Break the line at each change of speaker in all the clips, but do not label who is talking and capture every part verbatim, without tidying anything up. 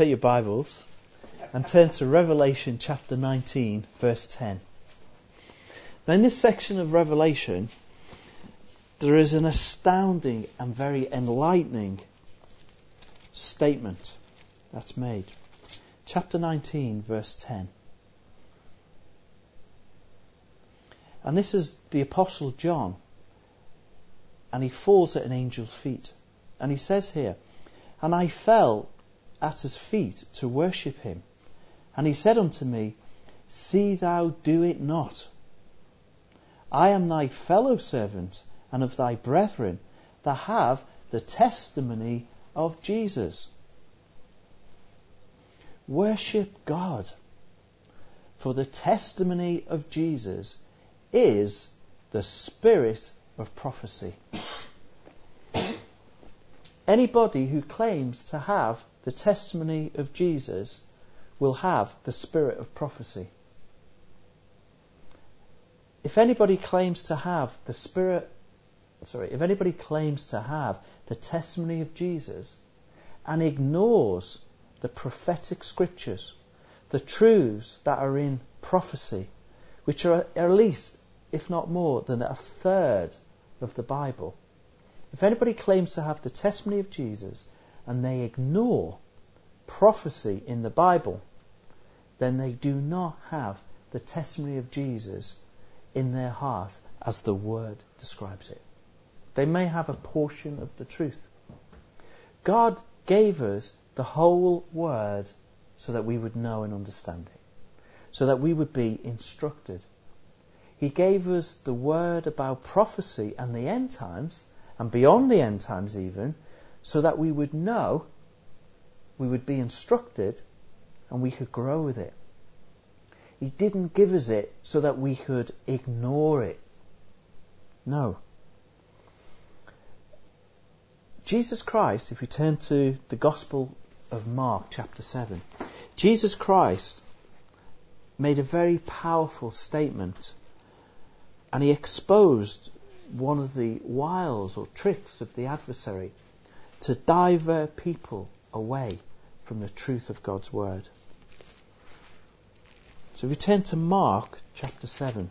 take your Bibles and turn to Revelation chapter nineteen, verse ten. Now in this section of Revelation, there is an astounding and very enlightening statement that's made. Chapter nineteen, verse ten. And this is the Apostle John, and he falls at an angel's feet. And he says here, "And I fell at his feet to worship him. And he said unto me, See thou do it not. I am thy fellow servant and of thy brethren that have the testimony of Jesus." Worship God, for the testimony of Jesus is the spirit of prophecy. Anybody who claims to have the testimony of Jesus will have the spirit of prophecy. If anybody claims to have the spirit, sorry, if anybody claims to have the testimony of Jesus and ignores the prophetic scriptures, the truths that are in prophecy, which are at least, if not more, than a third of the Bible, if anybody claims to have the testimony of Jesus and they ignore prophecy in the Bible, then they do not have the testimony of Jesus in their heart as the Word describes it. They may have a portion of the truth. God gave us the whole Word so that we would know and understand it, so that we would be instructed. He gave us the Word about prophecy and the end times, and beyond the end times even, so that we would know, we would be instructed, and we could grow with it. He didn't give us it so that we could ignore it. No. Jesus Christ, if we turn to the Gospel of Mark chapter seven, Jesus Christ made a very powerful statement, and he exposed one of the wiles or tricks of the adversary to divert people away from the truth of God's Word. So if we turn to Mark chapter seven.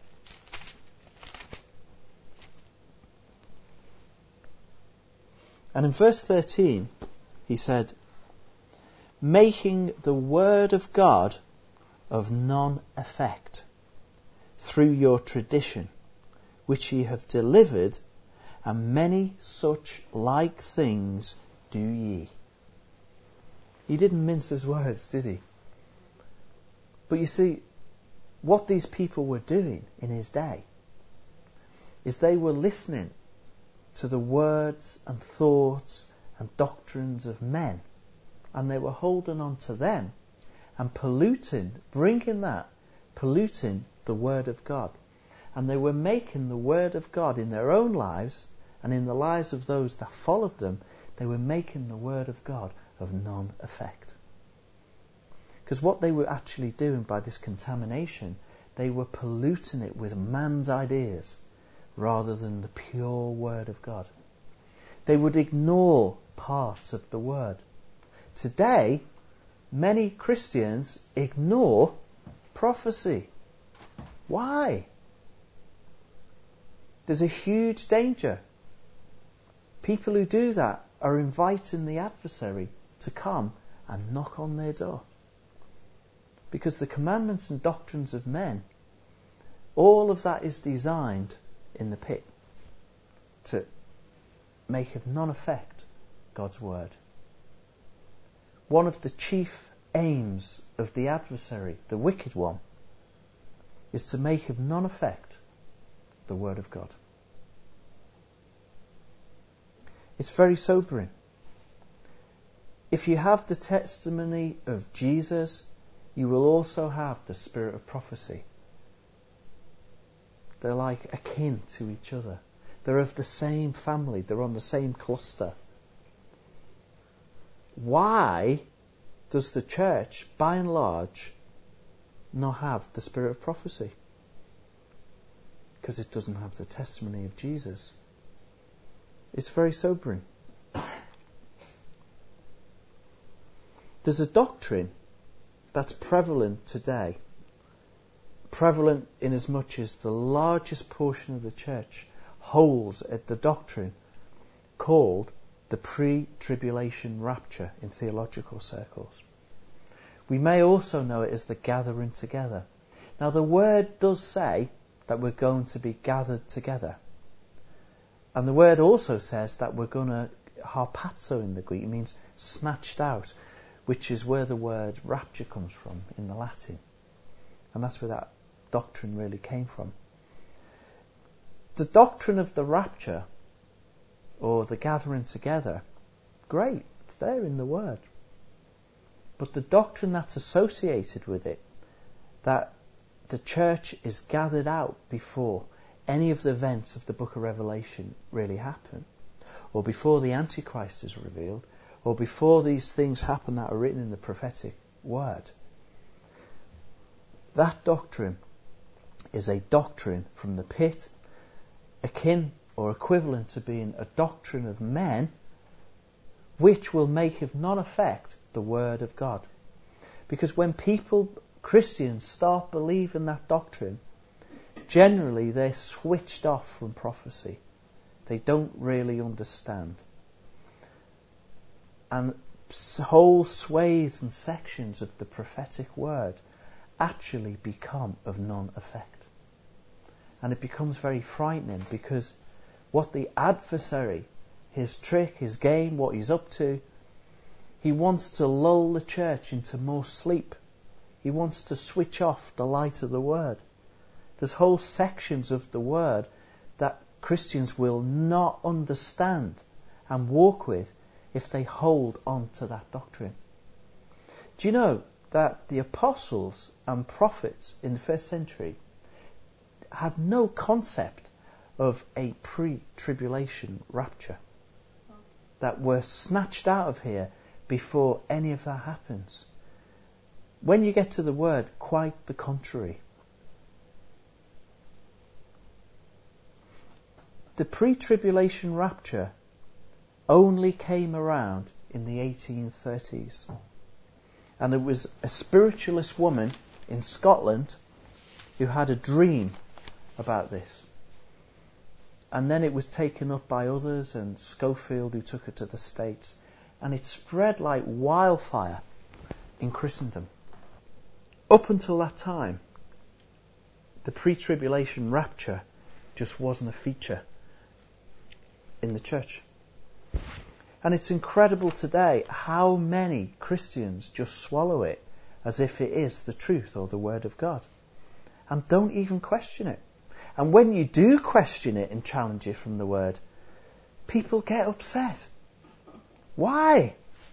And in verse thirteen, he said, "Making the word of God of none effect, through your tradition, which ye have delivered, and many such like things do ye." He didn't mince his words, did he? But you see, what these people were doing in his day is they were listening to the words and thoughts and doctrines of men, and they were holding on to them and polluting, bringing that, polluting the Word of God. And they were making the Word of God in their own lives and in the lives of those that followed them, they were making the Word of God of none effect. Because what they were actually doing by this contamination, they were polluting it with man's ideas rather than the pure Word of God. They would ignore parts of the Word. Today, many Christians ignore prophecy. Why? There's a huge danger. People who do that are inviting the adversary to come and knock on their door. Because the commandments and doctrines of men, all of that is designed in the pit to make of none effect God's Word. One of the chief aims of the adversary, the wicked one, is to make of none effect the Word of God. It's very sobering. If you have the testimony of Jesus, you will also have the spirit of prophecy. They're like akin to each other. They're of the same family. They're on the same cluster. Why does the church, by and large, not have the spirit of prophecy? Because it doesn't have the testimony of Jesus. It's very sobering. There's a doctrine that's prevalent today, prevalent in as much as the largest portion of the church holds at the doctrine called the pre-tribulation rapture in theological circles. We may also know it as the gathering together. Now the word does say that we're going to be gathered together. And the word also says that we're going to, harpazo in the Greek, it means snatched out, which is where the word rapture comes from in the Latin. And that's where that doctrine really came from. The doctrine of the rapture, or the gathering together, great, it's there in the word. But the doctrine that's associated with it, that the church is gathered out before any of the events of the book of Revelation really happen, or before the Antichrist is revealed, or before these things happen that are written in the prophetic word. That doctrine is a doctrine from the pit, akin or equivalent to being a doctrine of men, which will make of none effect the word of God. Because when people, Christians, start believing that doctrine, generally they're switched off from prophecy. They don't really understand. And whole swathes and sections of the prophetic word actually become of none effect. And it becomes very frightening, because what the adversary, his trick, his game, what he's up to, he wants to lull the church into more sleep. He wants to switch off the light of the word. There's whole sections of the word that Christians will not understand and walk with if they hold on to that doctrine. Do you know that the apostles and prophets in the first century had no concept of a pre-tribulation rapture? That we're snatched out of here before any of that happens. When you get to the word, quite the contrary. The pre-tribulation rapture only came around in the eighteen thirties. And there was a spiritualist woman in Scotland who had a dream about this. And then it was taken up by others, and Schofield, who took it to the States. And it spread like wildfire in Christendom. Up until that time, the pre-tribulation rapture just wasn't a feature in the church. And it's incredible today how many Christians just swallow it as if it is the truth or the word of God, and don't even question it. And when you do question it and challenge it from the word, people get upset. Why?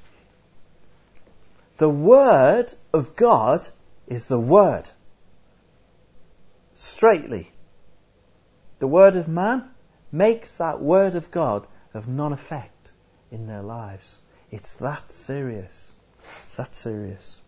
The word of God is the word. Straightly. The word of man makes that word of God of none effect in their lives. It's that serious. It's that serious.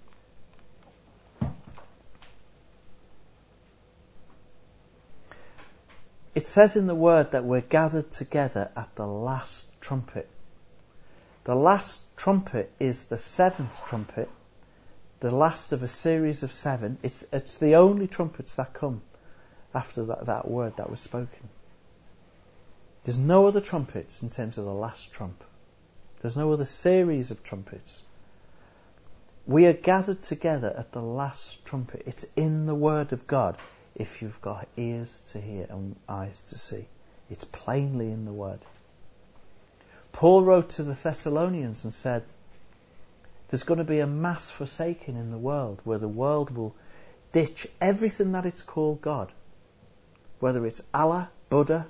It says in the word that we're gathered together at the last trumpet. The last trumpet is the seventh trumpet, the last of a series of seven. It's, it's the only trumpets that come after that, that word that was spoken. There's no other trumpets in terms of the last trump. There's no other series of trumpets. We are gathered together at the last trumpet. It's in the word of God. If you've got ears to hear and eyes to see, it's plainly in the word. Paul wrote to the Thessalonians and said, there's going to be a mass forsaking in the world, where the world will ditch everything that it's called God. Whether it's Allah, Buddha,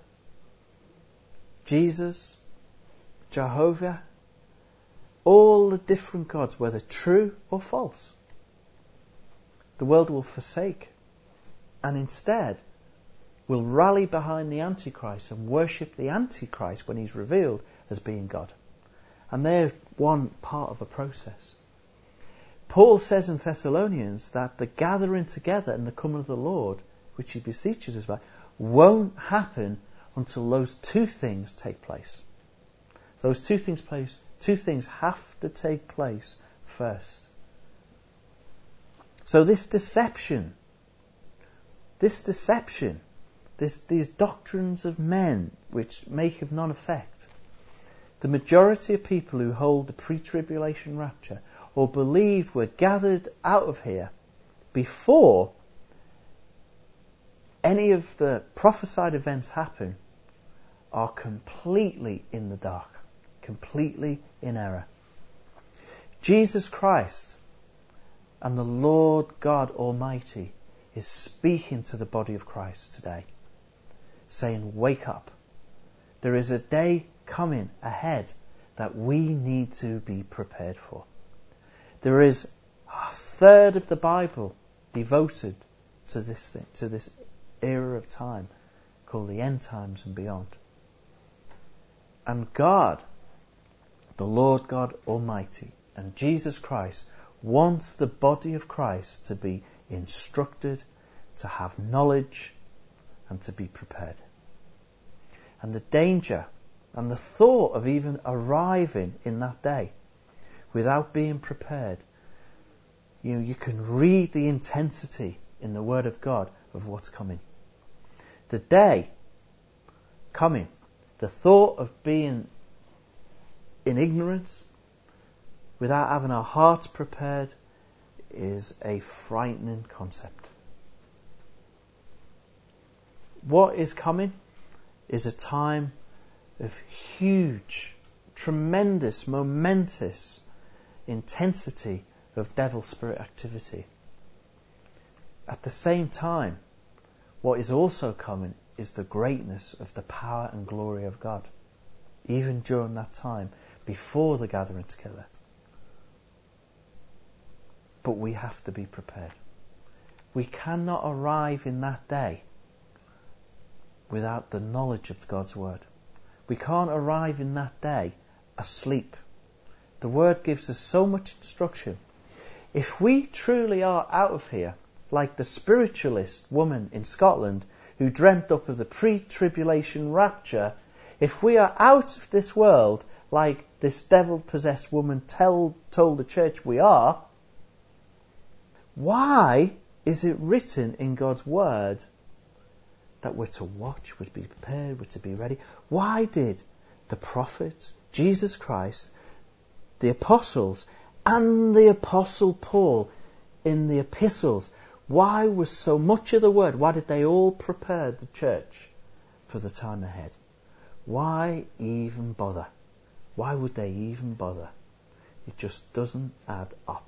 Jesus, Jehovah, all the different gods, whether true or false. The world will forsake, and instead will rally behind the Antichrist and worship the Antichrist when he's revealed as being God. And they're one part of a process. Paul says in Thessalonians that the gathering together and the coming of the Lord, which he beseeches us by, won't happen until those two things take place. Those two things place, two things have to take place first. So this deception, this deception, this, these doctrines of men which make of none effect, the majority of people who hold the pre-tribulation rapture or believed were gathered out of here before any of the prophesied events happen are completely in the dark, completely in error. Jesus Christ and the Lord God Almighty is speaking to the body of Christ today, saying, wake up. There is a day coming ahead that we need to be prepared for. There is a third of the Bible devoted to this thing, to this era of time called the end times and beyond. And God, the Lord God Almighty, and Jesus Christ wants the body of Christ to be instructed, to have knowledge, and to be prepared. And the danger and the thought of even arriving in that day without being prepared, you know, you can read the intensity in the Word of God of what's coming. The day coming, the thought of being in ignorance without having our hearts prepared is a frightening concept. What is coming is a time of huge, tremendous, momentous intensity of devil spirit activity. At the same time, what is also coming is the greatness of the power and glory of God, even during that time, before the gathering together. But we have to be prepared. We cannot arrive in that day without the knowledge of God's Word. We can't arrive in that day asleep. The Word gives us so much instruction. If we truly are out of here, like the spiritualist woman in Scotland who dreamt up of the pre-tribulation rapture, if we are out of this world like this devil-possessed woman tell, told the church we are, why is it written in God's Word that we're to watch, we're to be prepared, we're to be ready? Why did the prophets, Jesus Christ, the apostles, and the apostle Paul in the epistles, why was so much of the Word, why did they all prepare the church for the time ahead? Why even bother? Why would they even bother? It just doesn't add up.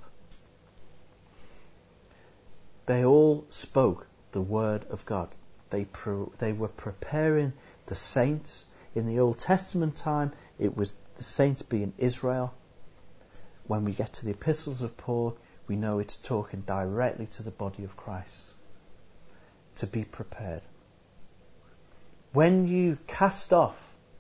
They all spoke the Word of God. They pro- they were preparing the saints. In the Old Testament time, it was the saints being Israel. When we get to the epistles of Paul, we know it's talking directly to the body of Christ. To be prepared. When you cast off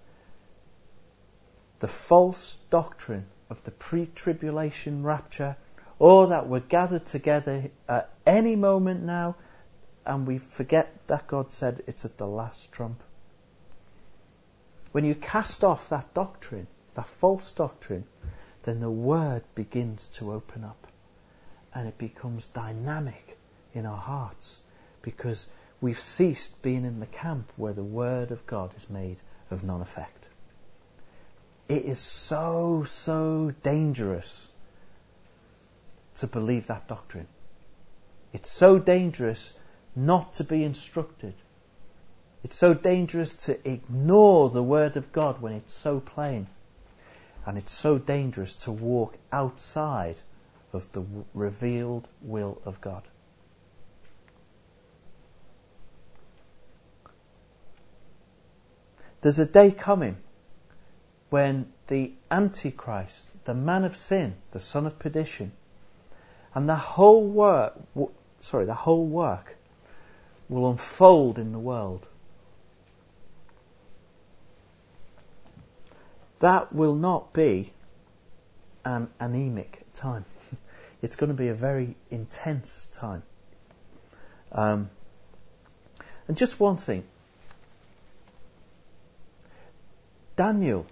the false doctrine of the pre-tribulation rapture, or that we're gathered together at any moment now, and we forget that God said it's at the last trump. When you cast off that doctrine, that false doctrine, then the Word begins to open up. And it becomes dynamic in our hearts, because we've ceased being in the camp where the Word of God is made of none effect. It is so, so dangerous to believe that doctrine. It's so dangerous not to be instructed. It's so dangerous to ignore the Word of God when it's so plain. And it's so dangerous to walk outside of the revealed will of God. There's a day coming when the Antichrist, the man of sin, the son of perdition, and the whole work, sorry, the whole work will unfold in the world. That will not be an anemic time. It's going to be a very intense time. Um, and just one thing. Daniel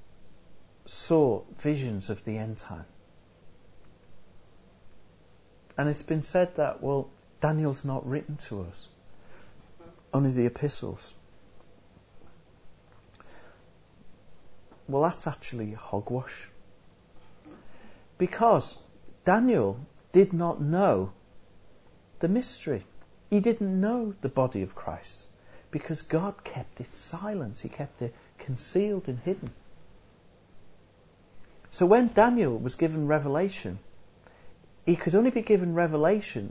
saw visions of the end time. And it's been said that, well, Daniel's not written to us, only the epistles. Well, that's actually hogwash. Because Daniel did not know the mystery. He didn't know the body of Christ because God kept it silent. He kept it concealed and hidden. So when Daniel was given revelation, he could only be given revelation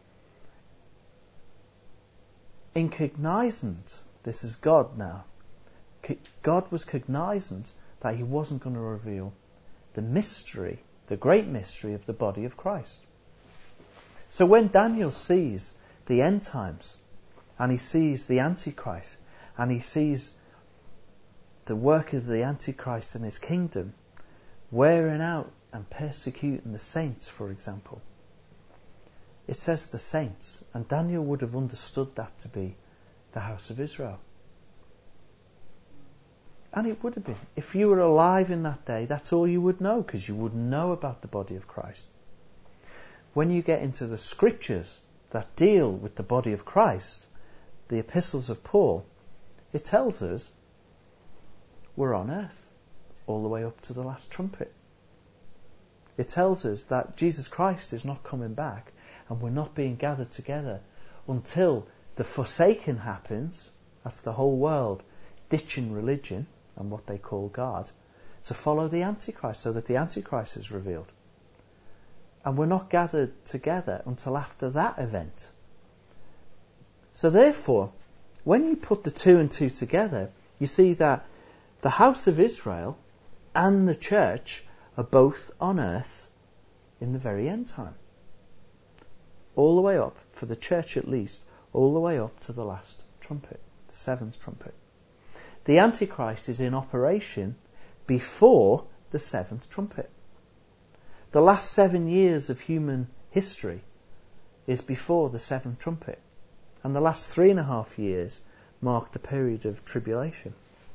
in cognizant. This is God now. God was cognizant that he wasn't going to reveal the mystery, the great mystery of the body of Christ. So when Daniel sees the end times, and he sees the Antichrist, and he sees the work of the Antichrist and his kingdom wearing out and persecuting the saints, for example. It says the saints, and Daniel would have understood that to be the house of Israel. And it would have been. If you were alive in that day, that's all you would know, because you would know about the body of Christ. When you get into the scriptures that deal with the body of Christ, the epistles of Paul, it tells us we're on earth all the way up to the last trumpet. It tells us that Jesus Christ is not coming back, and we're not being gathered together until the forsaking happens. That's the whole world ditching religion and what they call God to follow the Antichrist, so that the Antichrist is revealed. And we're not gathered together until after that event. So therefore, when you put the two and two together, you see that the house of Israel and the church are both on earth in the very end time. All the way up, for the church at least, all the way up to the last trumpet, the seventh trumpet. The Antichrist is in operation before the seventh trumpet. The last seven years of human history is before the seventh trumpet. And the last three and a half years mark the period of tribulation.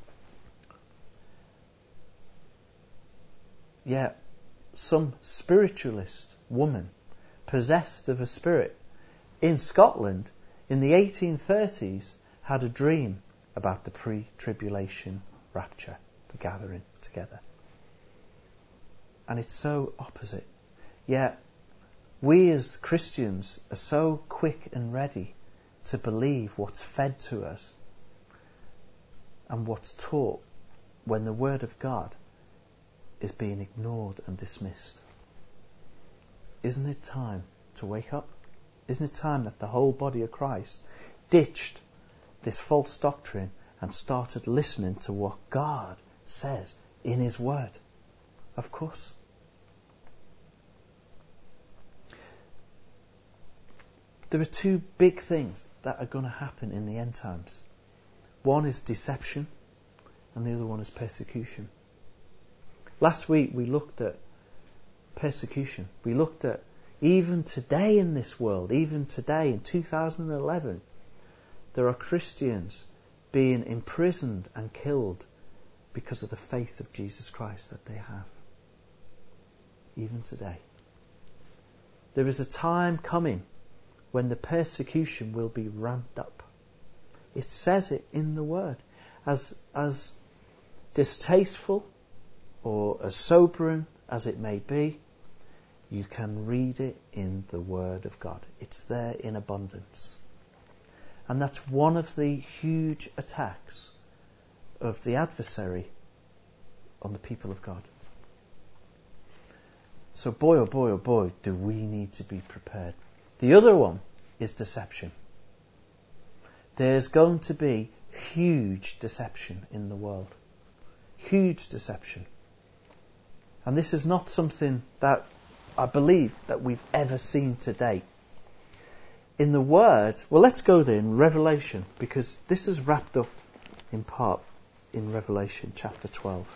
Yet, some spiritualist woman, possessed of a spirit, in Scotland, in the eighteen thirties, had a dream about the pre-tribulation rapture, the gathering together. And it's so opposite. Yet, we as Christians are so quick and ready to believe what's fed to us and what's taught when the Word of God is being ignored and dismissed. Isn't it time to wake up? Isn't it time that the whole body of Christ ditched this false doctrine and started listening to what God says in His Word? Of course. There are two big things that are going to happen in the end times. One is deception, and the other one is persecution. Last week we looked at persecution. We looked at even today in this world, even today in two thousand eleven, there are Christians being imprisoned and killed because of the faith of Jesus Christ that they have. Even today. There is a time coming when the persecution will be ramped up. It says it in the Word. As, as distasteful or as sobering as it may be, you can read it in the Word of God. It's there in abundance. And that's one of the huge attacks of the adversary on the people of God. So boy, oh boy, oh boy, do we need to be prepared. The other one is deception. There's going to be huge deception in the world. Huge deception. And this is not something that I believe that we've ever seen to date. In the Word, well, let's go there in Revelation, because this is wrapped up in part in Revelation chapter twelve.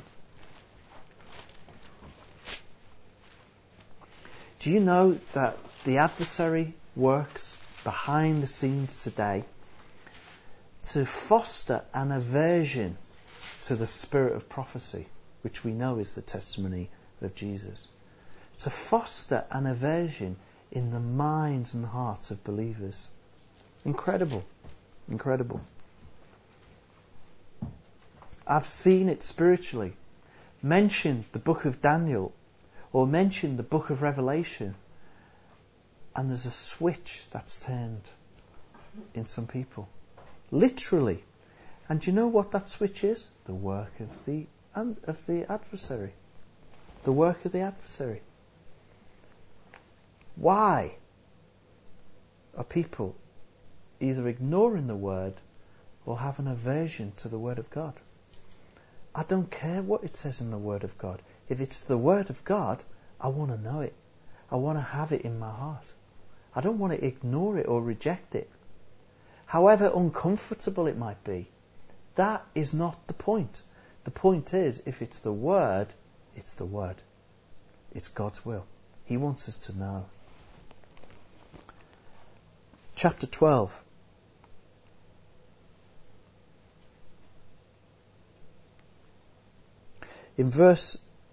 Do you know that the adversary works behind the scenes today to foster an aversion to the spirit of prophecy, which we know is the testimony of Jesus? To foster an aversion in the minds and hearts of believers. Incredible. Incredible. I've seen it spiritually. Mention the book of Daniel or mention the book of Revelation, and there's a switch that's turned in some people. Literally. And do you know what that switch is? The work of the of the adversary. The work of the adversary. Why are people either ignoring the word or have an aversion to the word of God? I don't care what it says in the word of God. If it's the word of God, I want to know it. I want to have it in my heart. I don't want to ignore it or reject it. However uncomfortable it might be, that is not the point. The point is, if it's the word, it's the word. It's God's will. He wants us to know. Chapter twelve. In verse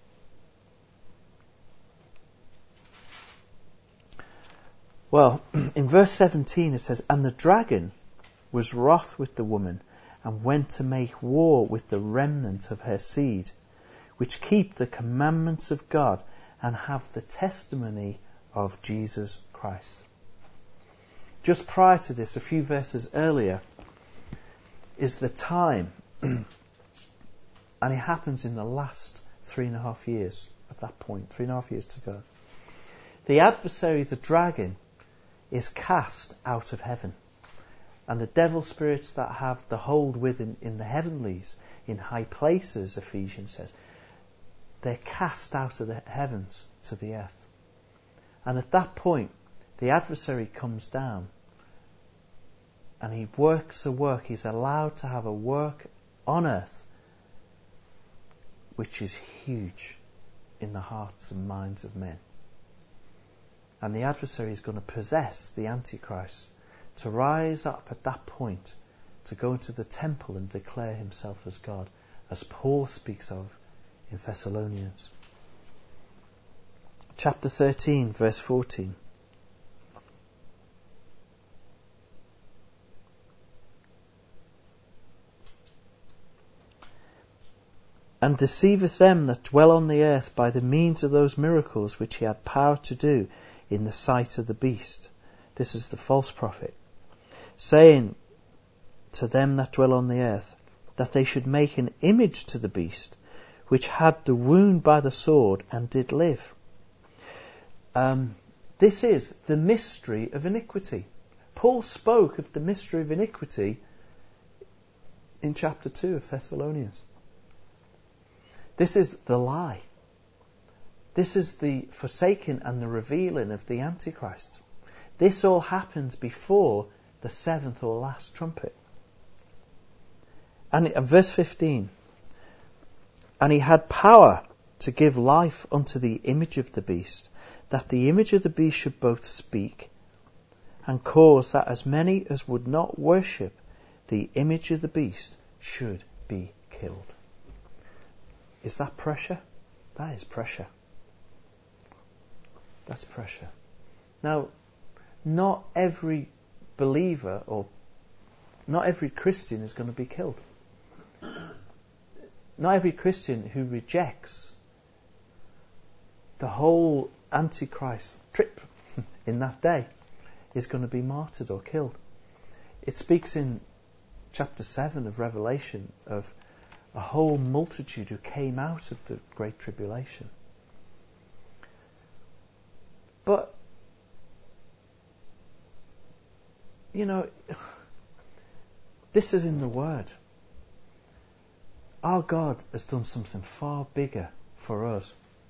Well, in verse seventeen it says, "And the dragon was wroth with the woman, and went to make war with the remnant of her seed, which keep the commandments of God, and have the testimony of Jesus Christ." Just prior to this, a few verses earlier, is the time, and it happens in the last three and a half years, at that point, three and a half years to go. The adversary, the dragon, is cast out of heaven. And the devil spirits that have the hold within in the heavenlies, in high places, Ephesians says, they're cast out of the heavens to the earth. And at that point, the adversary comes down and he works a work. He's allowed to have a work on earth which is huge in the hearts and minds of men. And the adversary is going to possess the Antichrist to rise up at that point to go into the temple and declare himself as God, as Paul speaks of in Thessalonians. Chapter thirteen, verse fourteen. "And deceiveth them that dwell on the earth by the means of those miracles which he had power to do in the sight of the beast." This is the false prophet. "Saying to them that dwell on the earth, that they should make an image to the beast, which had the wound by the sword, and did live." Um, this is the mystery of iniquity. Paul spoke of the mystery of iniquity in chapter two of Thessalonians. This is the lie. This is the forsaking and the revealing of the Antichrist. This all happens before the seventh or last trumpet. And, and verse fifteen, "And he had power to give life unto the image of the beast, that the image of the beast should both speak, and cause that as many as would not worship the image of the beast should be killed." Is that pressure? That is pressure. That's pressure. Now, not every believer or not every Christian is going to be killed. Not every Christian who rejects the whole Antichrist trip in that day is going to be martyred or killed. It speaks in chapter seven of Revelation of a whole multitude who came out of the Great Tribulation. But, you know, this is in the Word. Our God has done something far bigger for us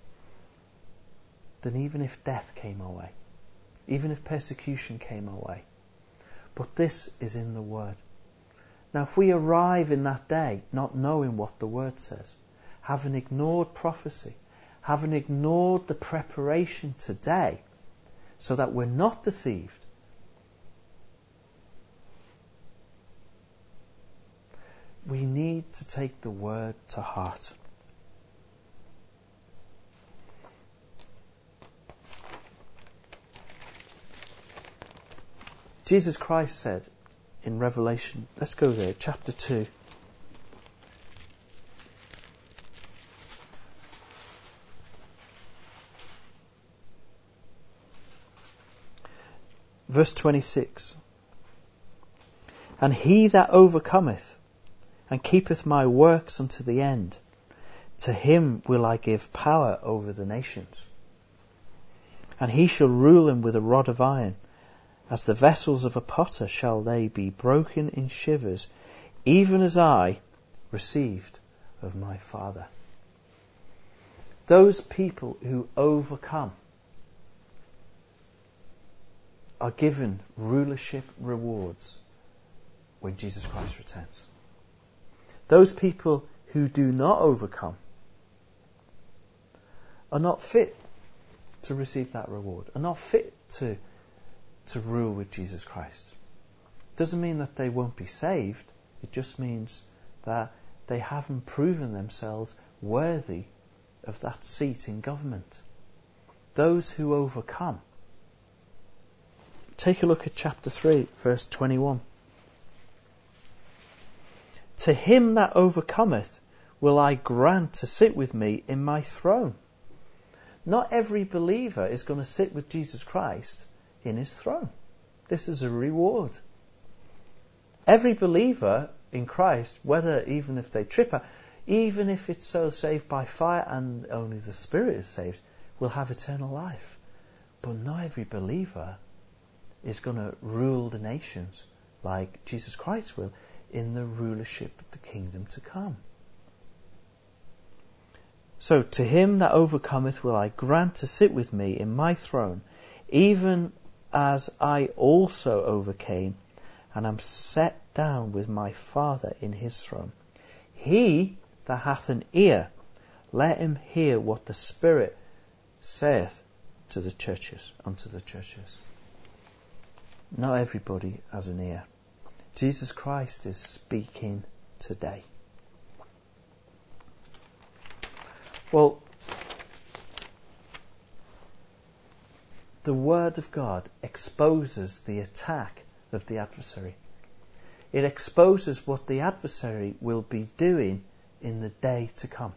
than even if death came our way, even if persecution came our way. But this is in the Word. Now, if we arrive in that day not knowing what the Word says, having ignored prophecy, having ignored the preparation today, so that we're not deceived, we need to take the Word to heart. Jesus Christ said in Revelation, let's go there, chapter two. Verse twenty-six. And he that overcometh and keepeth my works unto the end, to him will I give power over the nations. And he shall rule them with a rod of iron. As the vessels of a potter shall they be broken in shivers, even as I received of my Father. Those people who overcome are given rulership rewards when Jesus Christ returns. Those people who do not overcome are not fit to receive that reward, are not fit to, to rule with Jesus Christ. Doesn't mean that they won't be saved. It just means that they haven't proven themselves worthy of that seat in government. Those who overcome. Take a look at chapter three, verse twenty-one. To him that overcometh will I grant to sit with me in my throne. Not every believer is going to sit with Jesus Christ in his throne. This is a reward. Every believer in Christ, whether even if they trip out, even if it's so saved by fire and only the Spirit is saved, will have eternal life. But not every believer is going to rule the nations like Jesus Christ will in the rulership of the kingdom to come. So, to him that overcometh will I grant to sit with me in my throne, even as I also overcame, and am set down with my Father in his throne. He that hath an ear, let him hear what the Spirit saith to the churches, unto the churches. Not everybody has an ear. Jesus Christ is speaking today. Well, the Word of God exposes the attack of the adversary. It exposes what the adversary will be doing in the day to come.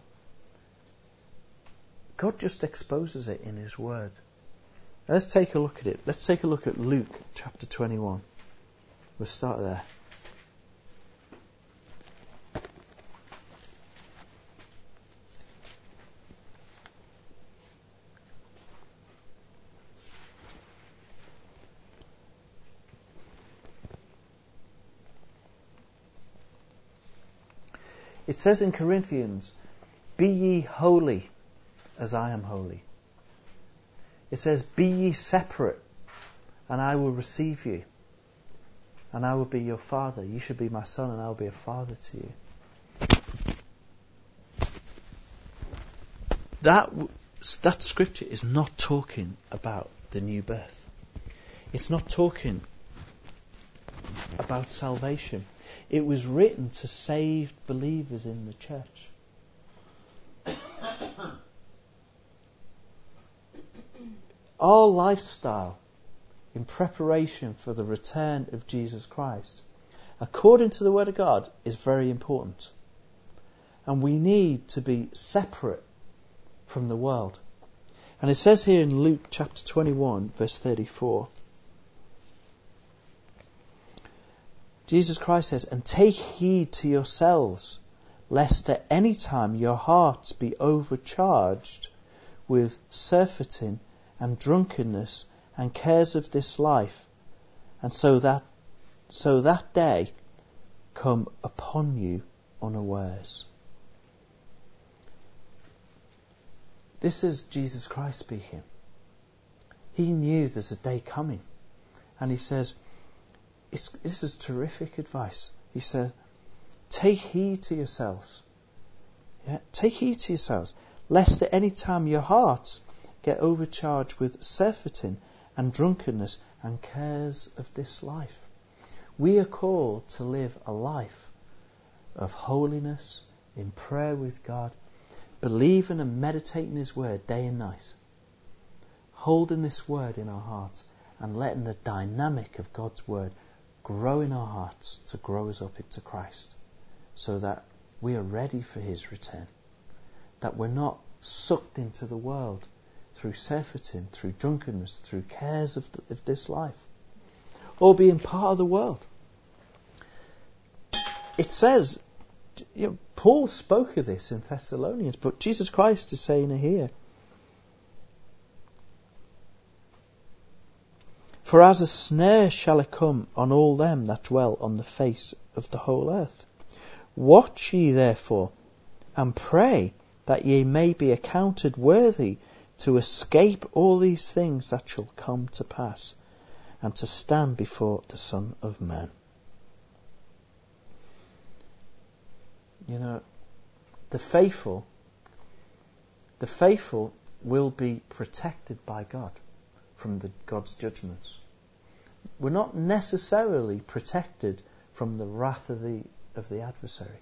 God just exposes it in his Word. Let's take a look at it. Let's take a look at Luke chapter twenty-one. We'll start there. It says in Corinthians, be ye holy as I am holy. It says, be ye separate and I will receive you. And I will be your father. You should be my son and I will be a father to you. That, that scripture is not talking about the new birth. It's not talking about salvation. It was written to saved believers in the church. Our lifestyle in preparation for the return of Jesus Christ, according to the Word of God, is very important. And we need to be separate from the world. And it says here in Luke chapter twenty-one, verse thirty-four, Jesus Christ says, and take heed to yourselves, lest at any time your hearts be overcharged with surfeiting and drunkenness and cares of this life, and so that so that day come upon you unawares. This is Jesus Christ speaking. He knew there's a day coming, and he says, it's, this is terrific advice. He said, take heed to yourselves. Yeah? Take heed to yourselves, lest at any time your hearts get overcharged with surfeiting and drunkenness and cares of this life. We are called to live a life of holiness, in prayer with God, believing and meditating his word day and night, holding this word in our hearts and letting the dynamic of God's word grow in our hearts to grow us up into Christ, so that we are ready for his return, that we're not sucked into the world through surfeiting, through drunkenness, through cares of, the, of this life, or being part of the world. It says, you know, Paul spoke of this in Thessalonians, but Jesus Christ is saying it here. For as a snare shall it come on all them that dwell on the face of the whole earth. Watch ye therefore, and pray that ye may be accounted worthy to escape all these things that shall come to pass, and to stand before the Son of Man. You know, the faithful, the faithful will be protected by God from the, God's judgments. We're not necessarily protected from the wrath of the of the adversary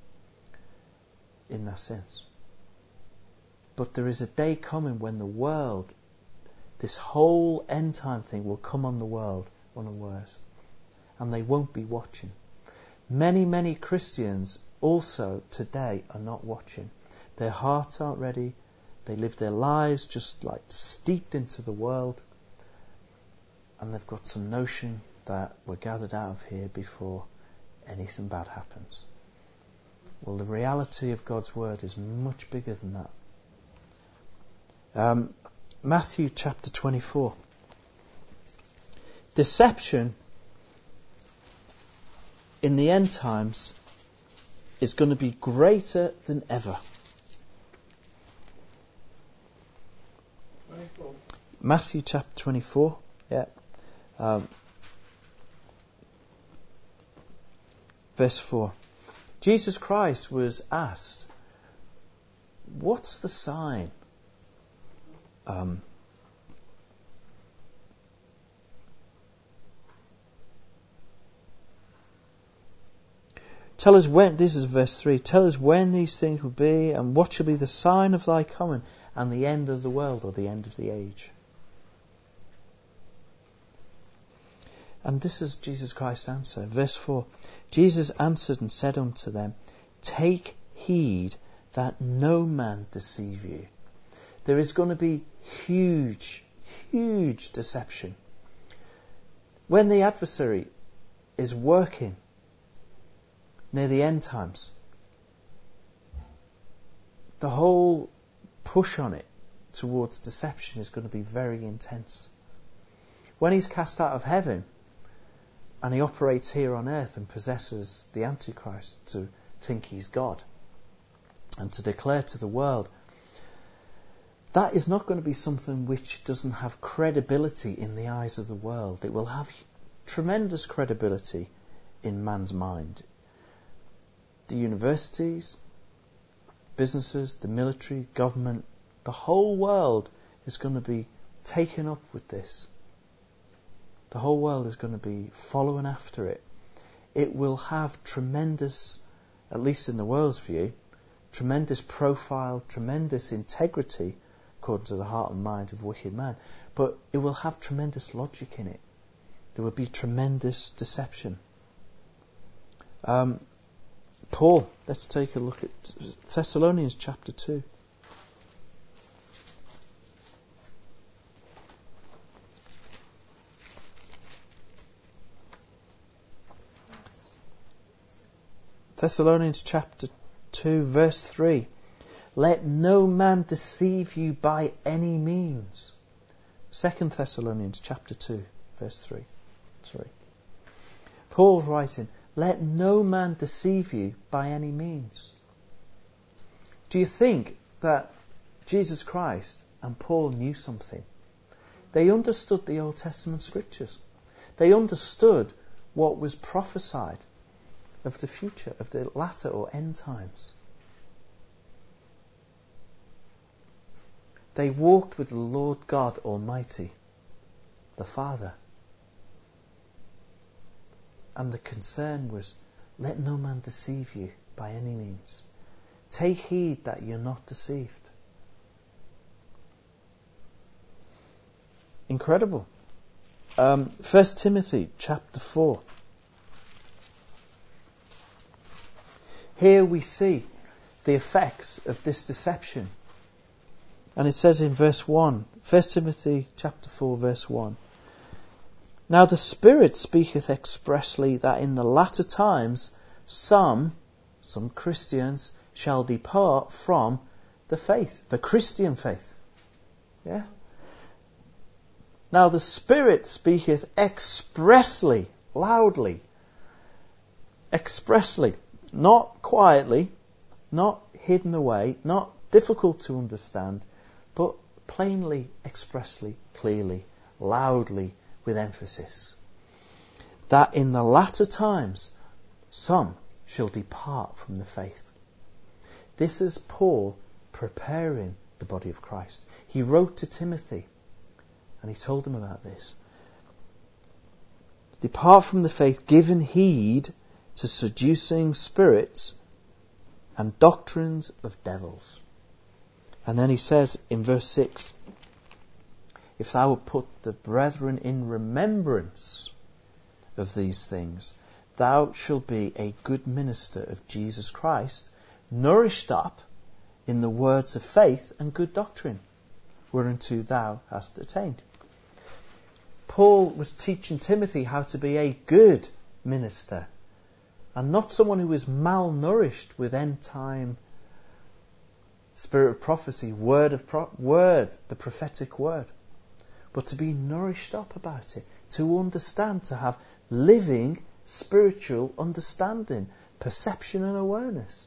in that sense. But there is a day coming when the world, this whole end time thing will come on the world unawares, and they won't be watching. Many, many Christians also today are not watching. Their hearts aren't ready. They live their lives just like steeped into the world, and they've got some notion that we're gathered out of here before anything bad happens. Well, the reality of God's word is much bigger than that. Um, Matthew chapter twenty-four. Deception in the end times is going to be greater than ever. twenty-four. Matthew chapter twenty-four. Yeah. Um, verse four. Jesus Christ was asked, what's the sign? Um, Tell us when, this is verse three, tell us when these things will be, and what shall be the sign of thy coming, and the end of the world, or the end of the age. And this is Jesus Christ's answer. Verse four, Jesus answered and said unto them, take heed that no man deceive you. There is going to be huge, huge deception. When the adversary is working near the end times, the whole push on it towards deception is going to be very intense. When he's cast out of heaven and he operates here on earth and possesses the Antichrist to think he's God and to declare to the world, that is not going to be something which doesn't have credibility in the eyes of the world. It will have tremendous credibility in man's mind. The universities, businesses, the military, government, the whole world is going to be taken up with this. The whole world is going to be following after it. It will have tremendous, at least in the world's view, tremendous profile, tremendous integrity, according to the heart and mind of wicked man. But it will have tremendous logic in it. There will be tremendous deception. Um, Paul, let's take a look at Thessalonians chapter two. Thessalonians chapter two, verse three. Let no man deceive you by any means. Second Thessalonians chapter two, verse three. Sorry. Paul's writing, let no man deceive you by any means. Do you think that Jesus Christ and Paul knew something? They understood the Old Testament scriptures. They understood what was prophesied of the future, of the latter or end times. They walked with the Lord God Almighty, the Father. And the concern was, let no man deceive you by any means. Take heed that you're not deceived. Incredible. um, First Timothy chapter four. Here we see the effects of this deception. And it says in verse one, First Timothy chapter four verse one, Now the Spirit speaketh expressly that in the latter times some, some Christians, shall depart from the faith, the Christian faith. Yeah? Now the Spirit speaketh expressly, loudly, expressly, not quietly, not hidden away, not difficult to understand, but plainly, expressly, clearly, loudly, with emphasis, that in the latter times some shall depart from the faith. This is Paul preparing the body of Christ. He wrote to Timothy and he told him about this. Depart from the faith, giving heed to seducing spirits and doctrines of devils. And then he says in verse six, If thou would put the brethren in remembrance of these things, thou shalt be a good minister of Jesus Christ, nourished up in the words of faith and good doctrine, whereunto thou hast attained. Paul was teaching Timothy how to be a good minister, and not someone who is malnourished with end-time spirit of prophecy, word of pro- word, the prophetic word, but to be nourished up about it, to understand, to have living spiritual understanding, perception and awareness.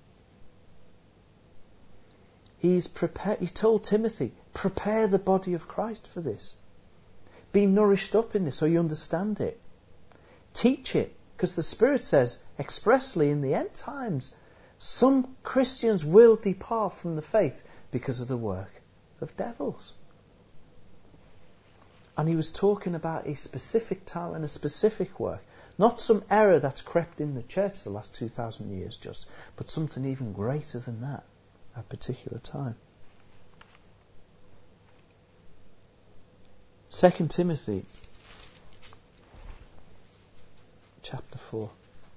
He's prepared. He told Timothy, prepare the body of Christ for this. Be nourished up in this so you understand it. Teach it, because the Spirit says expressly in the end times, some Christians will depart from the faith because of the work of devils. And he was talking about a specific time and a specific work. Not some error that's crept in the church the last two thousand years just, but something even greater than that at a particular time. Second Timothy chapter four.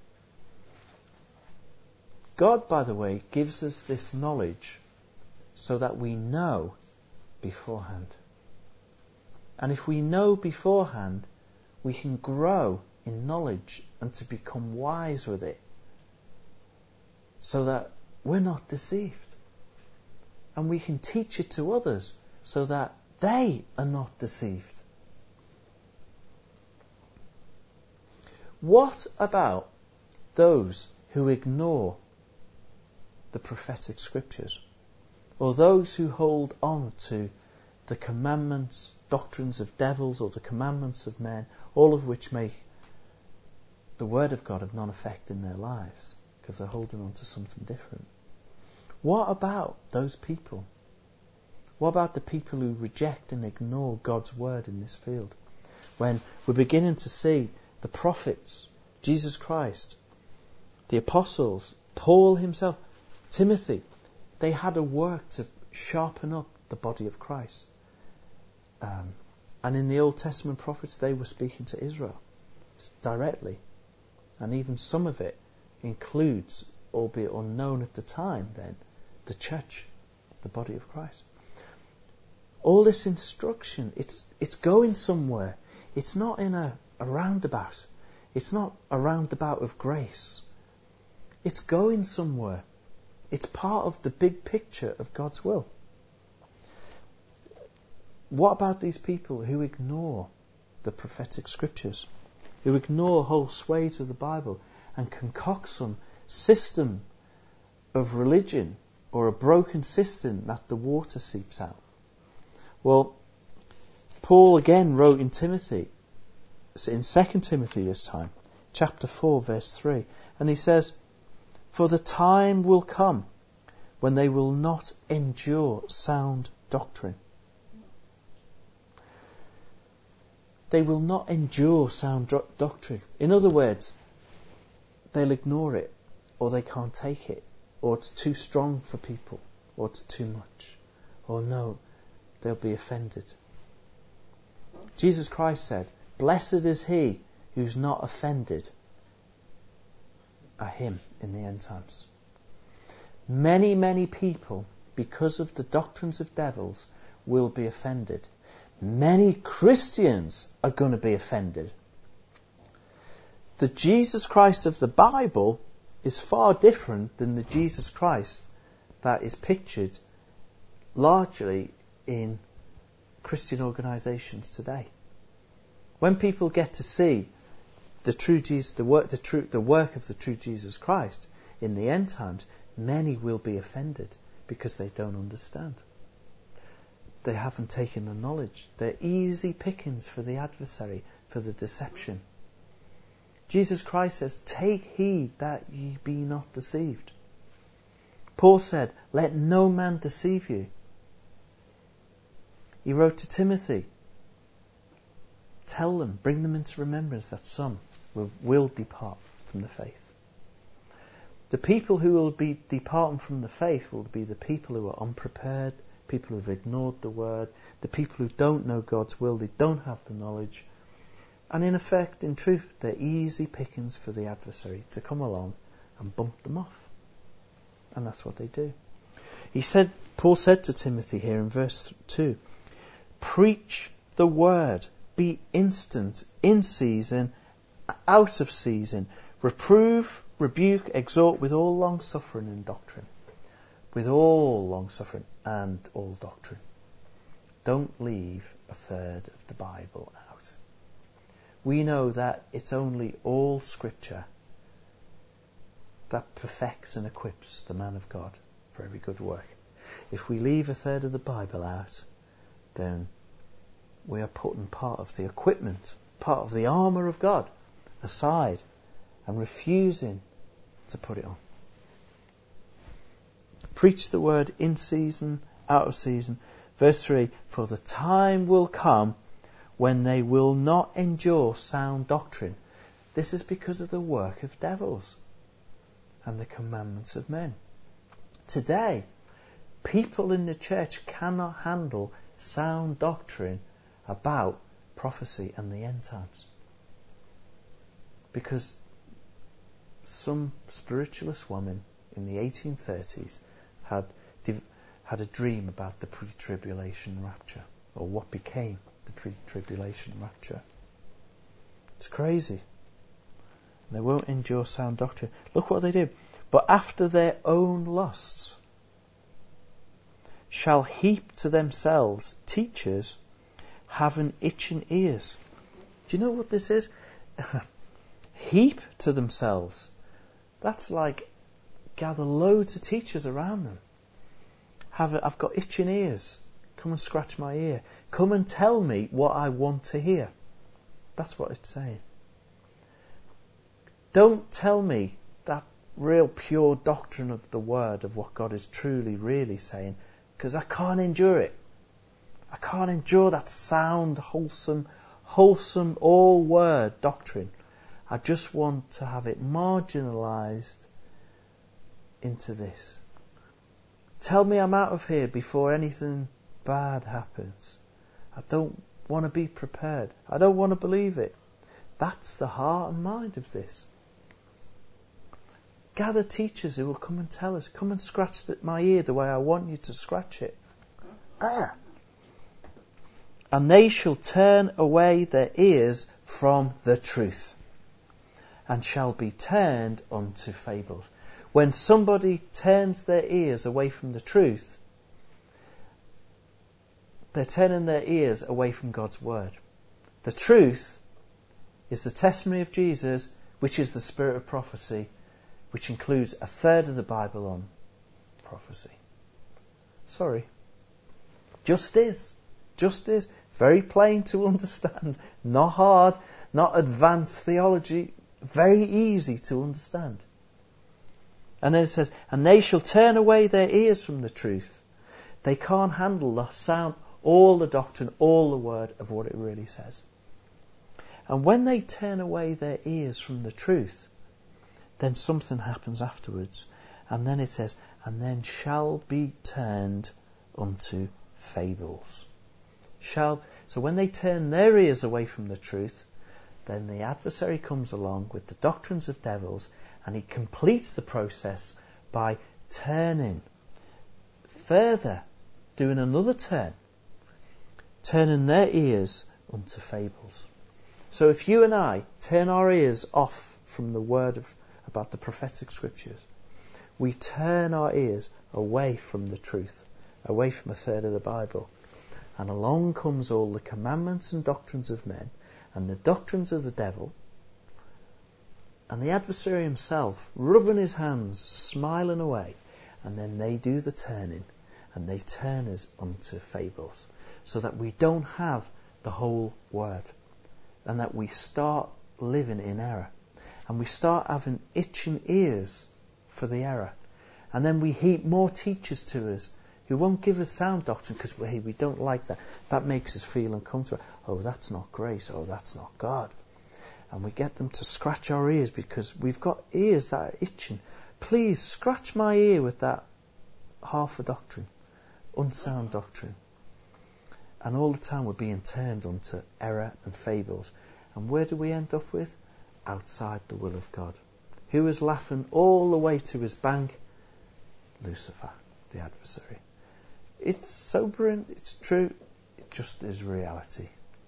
God, by the way, gives us this knowledge so that we know beforehand. And if we know beforehand, we can grow in knowledge and to become wise with it, so that we're not deceived. And we can teach it to others so that they are not deceived. What about those who ignore the prophetic scriptures, or those who hold on to the commandments, doctrines of devils, or the commandments of men, all of which make the word of God of none effect in their lives, because they're holding on to something different? What about those people? What about the people who reject and ignore God's word in this field? When we're beginning to see the prophets, Jesus Christ, the apostles, Paul himself, Timothy, they had a work to sharpen up the body of Christ. Um, and in the Old Testament prophets, they were speaking to Israel directly. And even some of it includes, albeit unknown at the time then, the church, the body of Christ. All this instruction, it's it's going somewhere. It's not in a, a roundabout. It's not a roundabout of grace. It's going somewhere. It's part of the big picture of God's will. What about these people who ignore the prophetic scriptures, who ignore whole swathes of the Bible and concoct some system of religion or a broken system that the water seeps out? Well, Paul again wrote in Timothy, in Second Timothy this time, chapter four, verse three, and he says, For the time will come when they will not endure sound doctrine. They will not endure sound do- doctrine. In other words, they'll ignore it, or they can't take it, or it's too strong for people, or it's too much, or no, they'll be offended. Jesus Christ said, Blessed is he who's not offended at him in the end times. Many, many people, because of the doctrines of devils, will be offended. Many Christians are going to be offended. The Jesus Christ of the Bible is far different than the Jesus Christ that is pictured largely in Christian organisations today. When people get to see the true Jesus, the work, the true, the work of the true Jesus Christ in the end times, many will be offended because they don't understand. They haven't taken the knowledge. They're easy pickings for the adversary, for the deception. Jesus Christ says, take heed that ye be not deceived. Paul said, let no man deceive you. He wrote to Timothy, tell them, bring them into remembrance that some will, will depart from the faith. The people who will be departing from the faith will be the people who are unprepared, people who have ignored the word, the people who don't know God's will, they don't have the knowledge. And in effect, in truth, they're easy pickings for the adversary to come along and bump them off. And that's what they do. He said, Paul said to Timothy here in verse two, preach the word, be instant, in season, out of season, reprove, rebuke, exhort with all long suffering and doctrine. With all long suffering and all doctrine. Don't leave a third of the Bible out. We know that it's only all Scripture that perfects and equips the man of God for every good work. If we leave a third of the Bible out, then we are putting part of the equipment, part of the armour of God aside and refusing to put it on. Preach the word in season, out of season. Verse three, for the time will come when they will not endure sound doctrine. This is because of the work of devils and the commandments of men. Today, people in the church cannot handle sound doctrine about prophecy and the end times. Because some spiritualist woman in the eighteen thirties had had a dream about the pre-tribulation rapture, or what became the pre-tribulation rapture. It's crazy. They won't endure sound doctrine. Look what they do. But after their own lusts shall heap to themselves teachers having itching ears. Do you know what this is? Heap to themselves. That's like gather loads of teachers around them. Have a, I've got itching ears. Come and scratch my ear. Come and tell me what I want to hear. That's what it's saying. Don't tell me that real pure doctrine of the word, of what God is truly, really saying, because I can't endure it. I can't endure that sound, wholesome, wholesome, all-word doctrine. I just want to have it marginalised into this. Tell me I'm out of here before anything bad happens. I don't want to be prepared. I don't want to believe it. That's the heart and mind of this. Gather teachers who will come and tell us. Come and scratch the, my ear the way I want you to scratch it. Ah. And they shall turn away their ears from the truth, and shall be turned unto fables. When somebody turns their ears away from the truth, they're turning their ears away from God's word. The truth is the testimony of Jesus, which is the spirit of prophecy, which includes a third of the Bible on prophecy. Sorry. Just is. Just is. Very plain to understand. Not hard. Not advanced theology. Very easy to understand. And then it says, and they shall turn away their ears from the truth. They can't handle the sound, all the doctrine, all the word of what it really says. And when they turn away their ears from the truth, then something happens afterwards. And then it says, and then shall be turned unto fables. Shall, so when they turn their ears away from the truth, then the adversary comes along with the doctrines of devils, and he completes the process by turning further, doing another turn, turning their ears unto fables. So if you and I turn our ears off from the word of about the prophetic scriptures, we turn our ears away from the truth, away from a third of the Bible, and along comes all the commandments and doctrines of men and the doctrines of the devil, and the adversary himself rubbing his hands, smiling away, and then they do the turning, and they turn us unto fables, so that we don't have the whole word, and that we start living in error, and we start having itching ears for the error, and then we heap more teachers to us who won't give us sound doctrine because hey, we don't like that. That makes us feel uncomfortable. Oh, that's not grace. Oh, that's not God. And we get them to scratch our ears because we've got ears that are itching. Please scratch my ear with that half a doctrine, unsound doctrine. And all the time we're being turned onto error and fables. And where do we end up with? Outside the will of God. Who is laughing all the way to his bank? Lucifer, the adversary. It's sobering, it's true, it just is reality.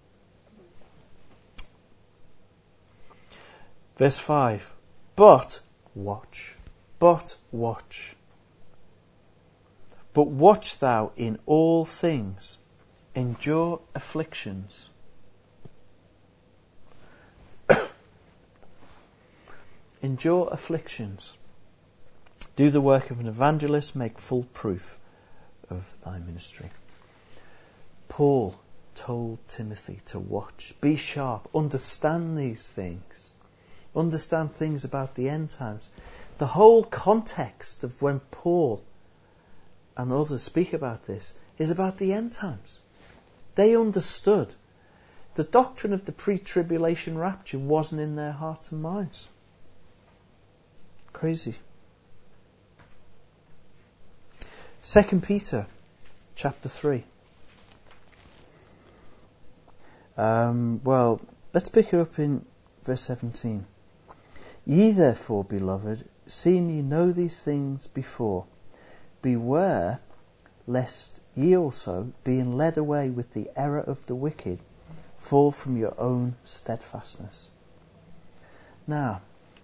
Verse five. But watch, but watch. But watch thou in all things, endure afflictions. Endure afflictions. Do the work of an evangelist, make full proof of thy ministry. Paul told Timothy to watch, be sharp, understand these things. Understand things about the end times. The whole context of when Paul and others speak about this is about the end times. They understood. The doctrine of the pre-tribulation rapture wasn't in their hearts and minds. Crazy. Second Peter chapter three. Um, well, let's pick it up in verse seventeen. Ye therefore, beloved, seeing ye know these things before, beware lest ye also, being led away with the error of the wicked, fall from your own steadfastness. Now,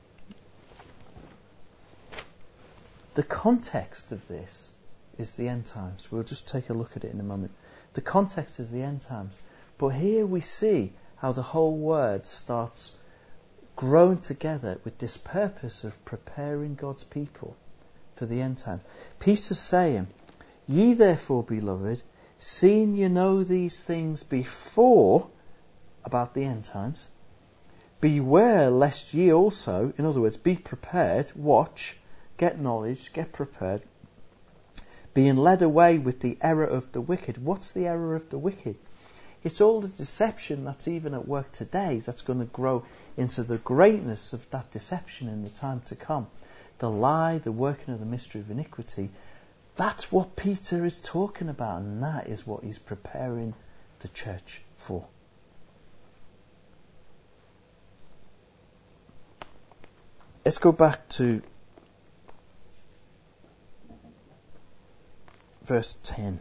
the context of this is the end times. We'll just take a look at it in a moment. The context is the end times. But here we see how the whole word starts growing together with this purpose of preparing God's people for the end time. Peter's saying, ye therefore, beloved, seeing you know these things before, about the end times, beware lest ye also, in other words, be prepared, watch, get knowledge, get prepared, being led away with the error of the wicked. What's the error of the wicked? It's all the deception that's even at work today that's going to grow into the greatness of that deception in the time to come. The lie, the working of the mystery of iniquity. That's what Peter is talking about, and that is what he's preparing the church for. Let's go back to verse ten.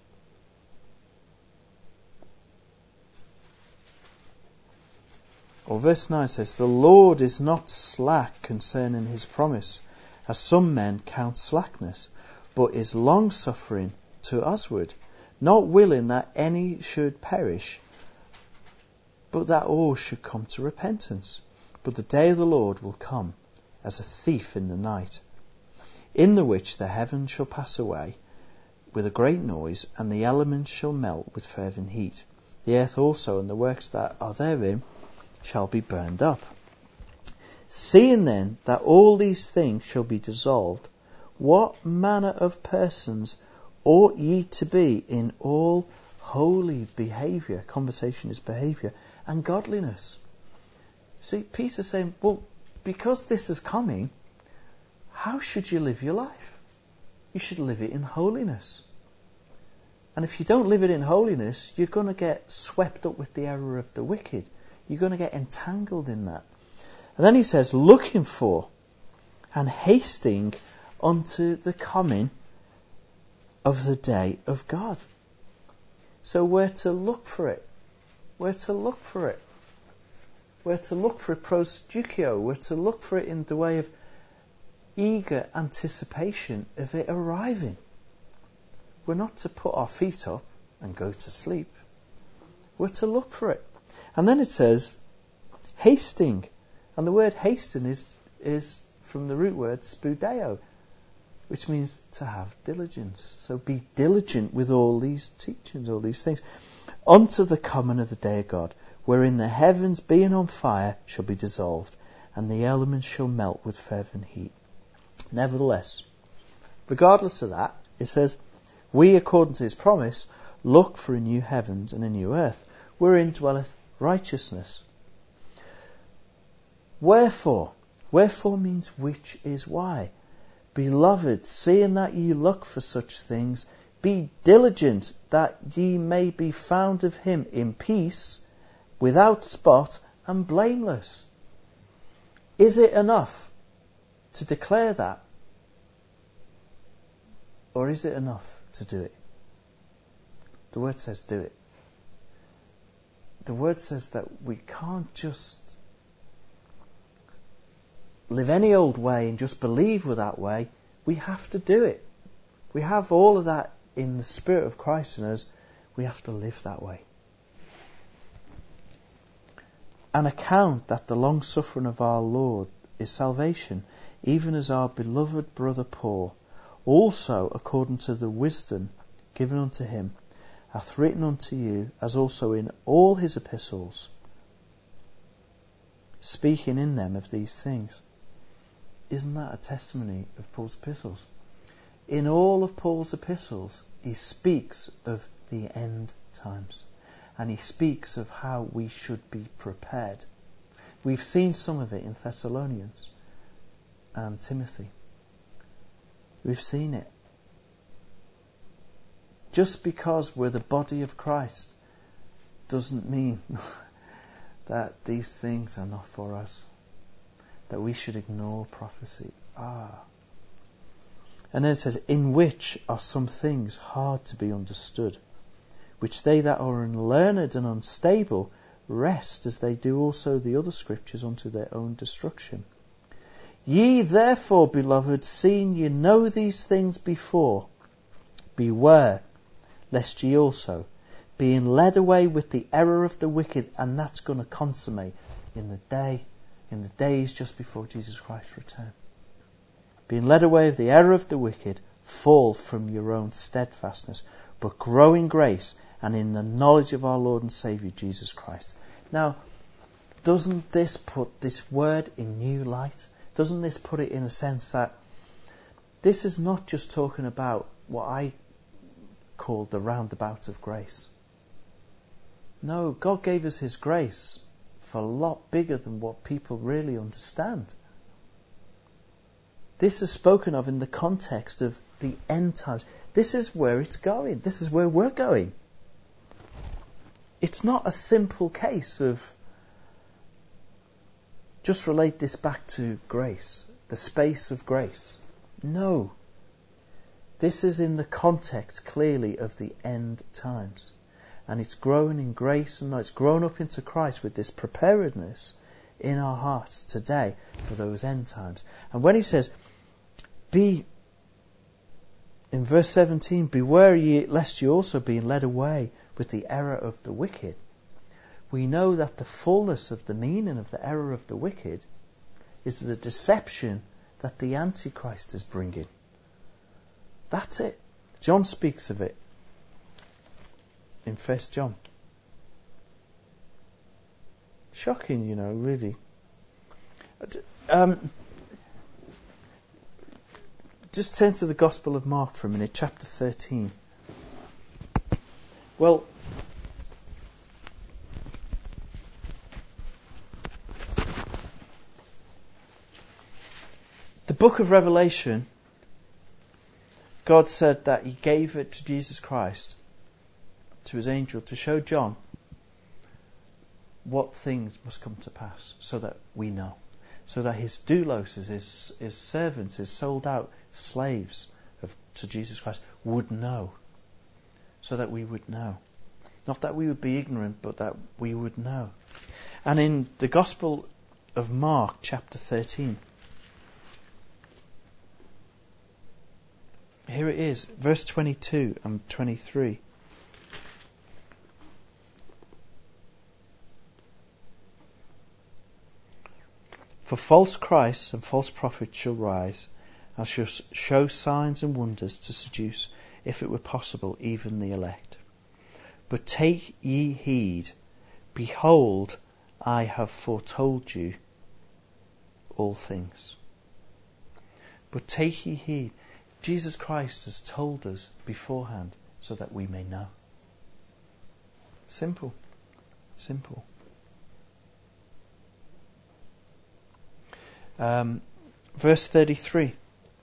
Or verse nine says, the Lord is not slack concerning his promise, as some men count slackness, but is long-suffering to usward, not willing that any should perish, but that all should come to repentance. But the day of the Lord will come as a thief in the night, in the which the heavens shall pass away with a great noise, and the elements shall melt with fervent heat. The earth also and the works that are therein shall be burned up. Seeing then that all these things shall be dissolved, what manner of persons ought ye to be in all holy behaviour? Conversation is behaviour, and godliness. See, Peter's saying, well, because this is coming, how should you live your life? You should live it in holiness. And if you don't live it in holiness, you're going to get swept up with the error of the wicked. You're going to get entangled in that. And then he says, looking for and hasting unto the coming of the day of God. So we're to look for it. We're to look for it. We're to look for it prosducio. We're to look for it in the way of eager anticipation of it arriving. We're not to put our feet up and go to sleep. We're to look for it. And then it says, hasting. And the word hasten is, is from the root word spudeo, which means to have diligence. So be diligent with all these teachings, all these things. Unto the coming of the day of God, wherein the heavens being on fire shall be dissolved, and the elements shall melt with fervent heat. Nevertheless, regardless of that, it says, we, according to his promise, look for a new heavens and a new earth, wherein dwelleth righteousness. Wherefore, wherefore means which is why. Beloved, seeing that ye look for such things, be diligent that ye may be found of him in peace, without spot and blameless. Is it enough to declare that? Or is it enough to do it? The word says do it. The word says that we can't just live any old way and just believe with that way. We have to do it. We have all of that in the Spirit of Christ in us. We have to live that way. An account that the long suffering of our Lord is salvation, even as our beloved brother Paul, also according to the wisdom given unto him, hath written unto you, as also in all his epistles, speaking in them of these things. Isn't that a testimony of Paul's epistles? In all of Paul's epistles, he speaks of the end times. And he speaks of how we should be prepared. We've seen some of it in Thessalonians and Timothy. We've seen it. Just because we're the body of Christ doesn't mean that these things are not for us. That we should ignore prophecy. Ah. And then it says, in which are some things hard to be understood, which they that are unlearned and unstable rest, as they do also the other scriptures, unto their own destruction. Ye therefore, beloved, seeing ye know these things before, beware, lest ye also, being led away with the error of the wicked, and that's going to consummate in the day, in the days just before Jesus Christ's return. Being led away with the error of the wicked, fall from your own steadfastness, but grow in grace and in the knowledge of our Lord and Saviour Jesus Christ. Now, doesn't this put this word in new light? Doesn't this put it in a sense that this is not just talking about what I call the roundabout of grace? No, God gave us his grace for a lot bigger than what people really understand. This is spoken of in the context of the end times. This is where it's going. This is where we're going. It's not a simple case of just relate this back to grace, the space of grace. No. This is in the context clearly of the end times. And it's grown in grace and it's grown up into Christ with this preparedness in our hearts today for those end times. And when he says, be, in verse seventeen, beware ye lest ye also be led away with the error of the wicked. We know that the fullness of the meaning of the error of the wicked is the deception that the Antichrist is bringing. That's it. John speaks of it in First John. Shocking, you know, really. Um, just turn to the Gospel of Mark for a minute, chapter thirteen. Well, the book of Revelation, God said that he gave it to Jesus Christ, to his angel, to show John what things must come to pass so that we know. So that his doulos, his, his servants, his sold out slaves of, to Jesus Christ would know. So that we would know. Not that we would be ignorant, but that we would know. And in the Gospel of Mark, chapter thirteen, here it is, verse twenty-two and twenty-three. For false Christs and false prophets shall rise, and shall show signs and wonders to seduce, if it were possible, even the elect. But take ye heed, behold, I have foretold you all things. But take ye heed. Jesus Christ has told us beforehand so that we may know. Simple. Simple. Um, verse thirty-three.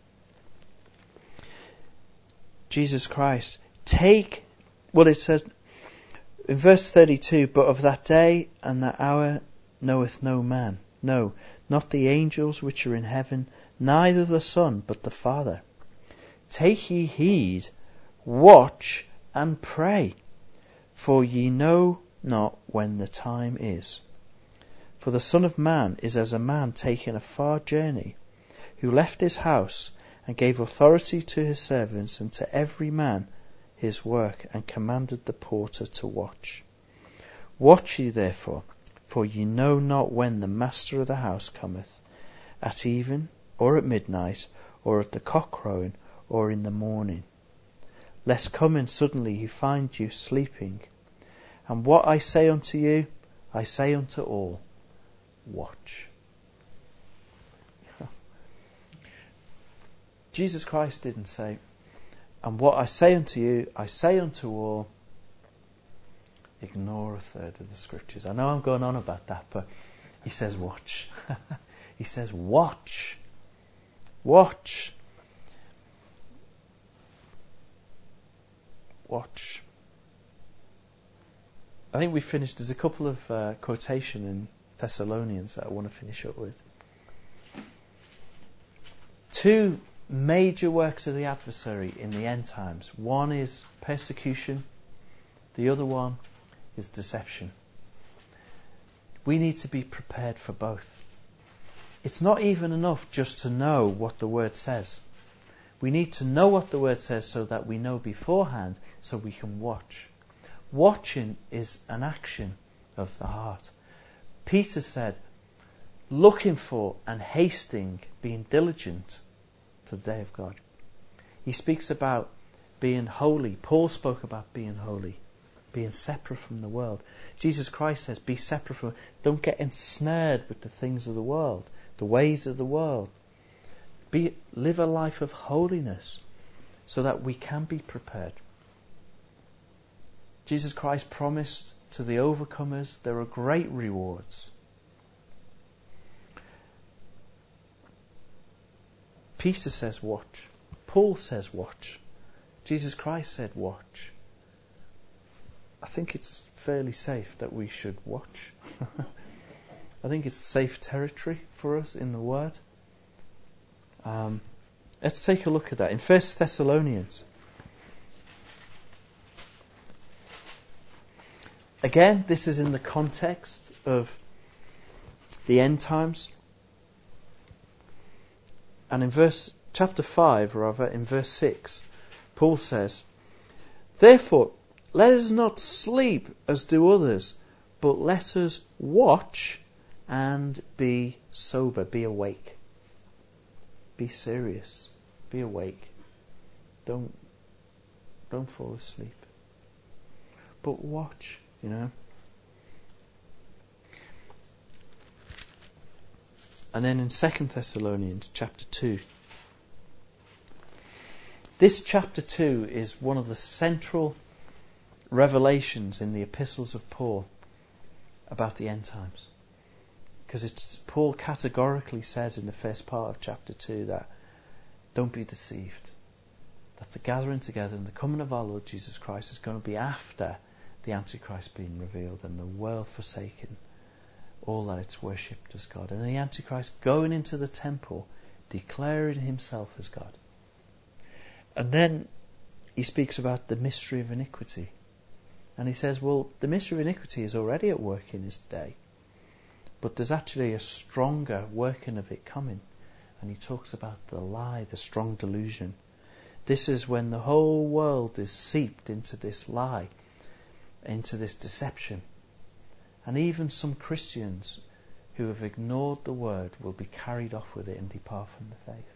Jesus Christ, take, well it says in verse thirty-two, but of that day and that hour knoweth no man, no, not the angels which are in heaven, neither the Son, but the Father. Take ye heed, watch and pray, for ye know not when the time is. For the Son of Man is as a man taking a far journey, who left his house, and gave authority to his servants, and to every man his work, and commanded the porter to watch. Watch ye therefore, for ye know not when the master of the house cometh, at even, or at midnight, or at the cock crowing, or in the morning, lest coming suddenly he find you sleeping. And what I say unto you, I say unto all, watch. Jesus Christ didn't say, and what I say unto you, I say unto all, ignore a third of the scriptures. I know I'm going on about that, but he says watch. He says watch. Watch. Watch. I think we finished. There's a couple of uh, quotation in Thessalonians that I want to finish up with. Two major works of the adversary in the end times. One is persecution. The other one is deception. We need to be prepared for both. It's not even enough just to know what the Word says. We need to know what the Word says so that we know beforehand, so we can watch. Watching is an action of the heart. Peter said, looking for and hasting, being diligent to the day of God. He speaks about being holy. Paul spoke about being holy, being separate from the world. Jesus Christ says, be separate from, don't get ensnared with the things of the world, the ways of the world. Be, live a life of holiness so that we can be prepared. Jesus Christ promised to the overcomers there are great rewards. Peter says watch. Paul says watch. Jesus Christ said watch. I think it's fairly safe that we should watch. I think it's safe territory for us in the Word. Um, let's take a look at that in First Thessalonians. Again, this is in the context of the end times. And in verse chapter five, rather, in verse six, Paul says, therefore, let us not sleep as do others, but let us watch and be sober, be awake. Be serious. Be awake. Don't don't fall asleep. But watch, you know. And then in Second Thessalonians chapter two. This chapter two is one of the central revelations in the epistles of Paul about the end times. Because it's Paul categorically says in the first part of chapter two that don't be deceived. That the gathering together and the coming of our Lord Jesus Christ is going to be after the Antichrist being revealed and the world forsaken all that it's worshipped as God. And the Antichrist going into the temple, declaring himself as God. And then he speaks about the mystery of iniquity. And he says, well, the mystery of iniquity is already at work in his day. But there's actually a stronger working of it coming. And he talks about the lie, the strong delusion. This is when the whole world is seeped into this lie, into this deception. And even some Christians who have ignored the word will be carried off with it and depart from the faith.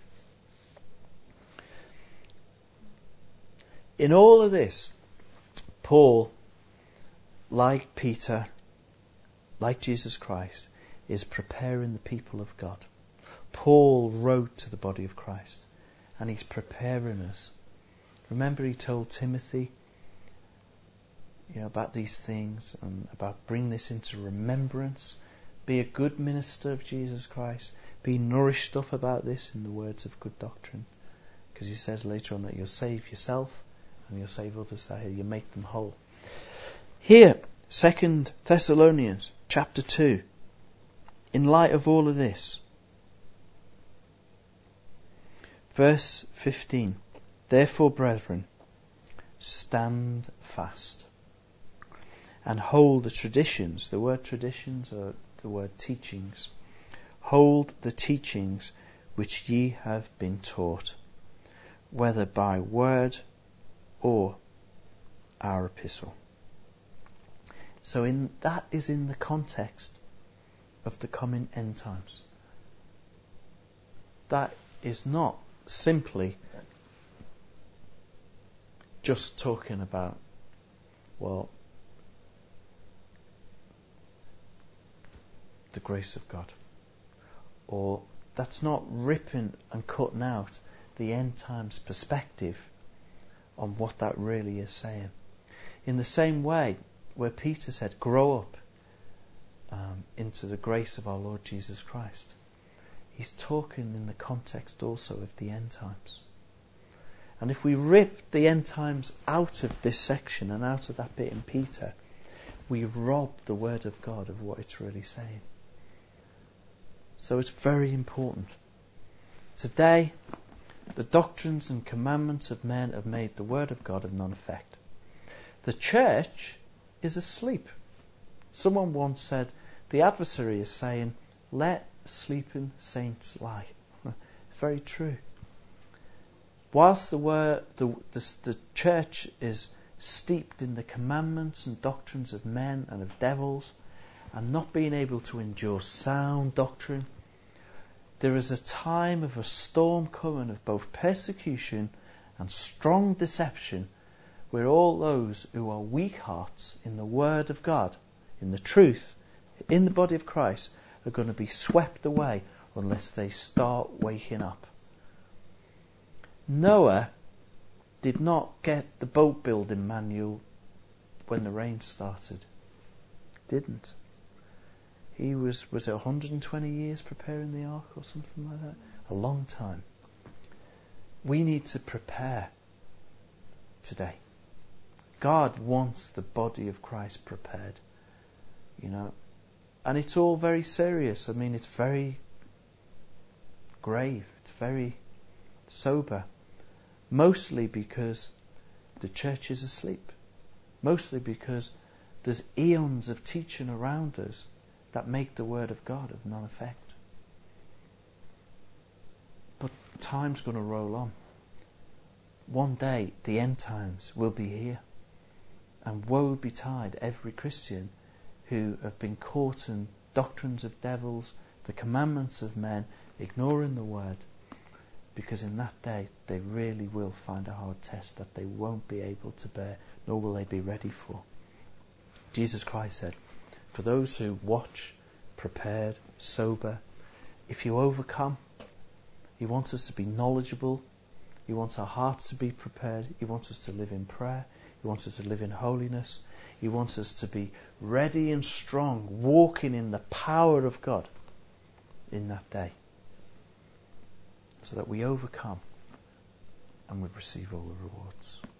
In all of this, Paul, like Peter, like Jesus Christ, is preparing the people of God. Paul wrote to the body of Christ, and he's preparing us. Remember, he told Timothy, you know, about these things and about bring this into remembrance. Be a good minister of Jesus Christ. Be nourished up about this in the words of good doctrine. Because he says later on that you'll save yourself and you'll save others, that you make them whole. Here, Second Thessalonians chapter two. In light of all of this, verse fifteen. Therefore, brethren, stand fast and hold the traditions. The word traditions or the word teachings. Hold the teachings which ye have been taught, whether by word or our epistle. So in that is in the context of the coming end times. That is not simply just talking about, well, the grace of God. Or that's not ripping and cutting out the end times perspective on what that really is saying. In the same way, where Peter said, grow up um, into the grace of our Lord Jesus Christ, he's talking in the context also of the end times. And if we rip the end times out of this section and out of that bit in Peter, we rob the word of God of what it's really saying. So it's very important. Today, the doctrines and commandments of men have made the word of God of none effect. The church is asleep. Someone once said, the adversary is saying, let sleeping saints lie. It's very true. Whilst the, word, the, the, the church is steeped in the commandments and doctrines of men and of devils, and not being able to endure sound doctrine, there is a time of a storm coming of both persecution and strong deception, where all those who are weak hearts in the word of God, in the truth, in the body of Christ, are going to be swept away unless they start waking up. Noah did not get the boat building manual when the rain started. Didn't. He was, was it one hundred twenty years preparing the ark or something like that? A long time. We need to prepare today. God wants the body of Christ prepared. You know, and it's all very serious. I mean, it's very grave. It's very sober. Mostly because the church is asleep. Mostly because there's eons of teaching around us that make the word of God of none effect. But time's going to roll on. One day, the end times will be here. And woe betide every Christian who have been caught in doctrines of devils, the commandments of men, ignoring the word. Because in that day, they really will find a hard test that they won't be able to bear, nor will they be ready for. Jesus Christ said, for those who watch, prepared, sober, if you overcome, He wants us to be knowledgeable. He wants our hearts to be prepared. He wants us to live in prayer. He wants us to live in holiness. He wants us to be ready and strong, walking in the power of God in that day, so that we overcome and we receive all the rewards.